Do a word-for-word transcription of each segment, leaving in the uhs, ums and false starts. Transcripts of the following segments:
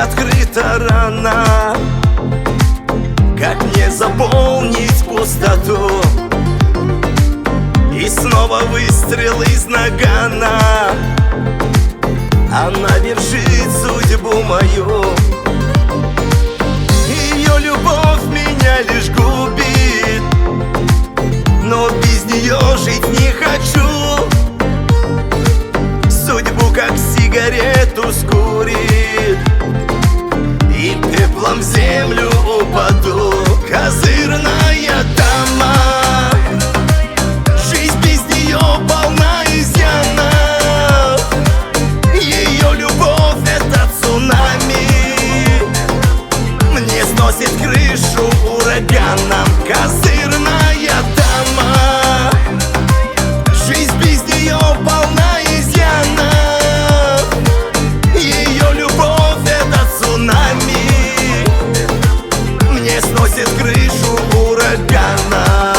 открыта рана. Как мне заполнить пустоту? И снова выстрел из нагана. Она вершит судьбу мою. Ее любовь меня лишь губит, но без нее жить не хочу. Судьбу как сигарету скурит, и пеплом в землю упаду. Козырная дама, жизнь без нее полна изъянов. Ее любовь — это цунами, мне сносит крышу ураганом. Козырная дама, жизнь без нее полна изъянов. Ее любовь — это цунами, мне сносит крышу ураганом.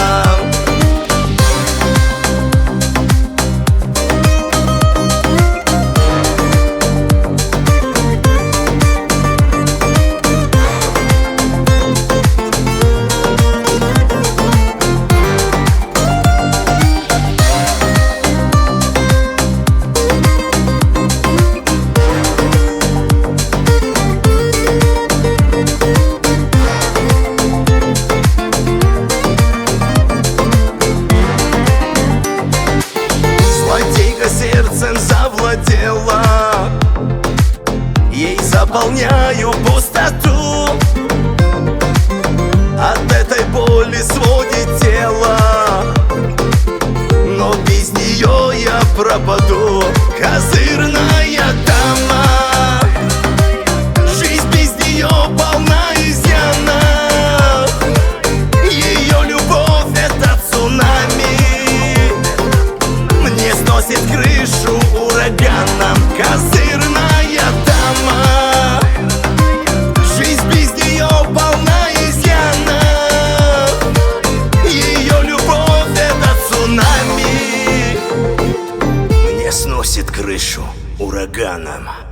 Сердцем завладела, ей заполняю пустоту. От этой боли сводит тело, но без нее я пропаду. Козырная дама, жизнь без нее полна изъянов. Ее любовь — это цунами, мне сносит крышу ураганом. Козырная дама, жизнь без нее полна изъянов. Ее любовь — это цунами, мне сносит крышу ураганом.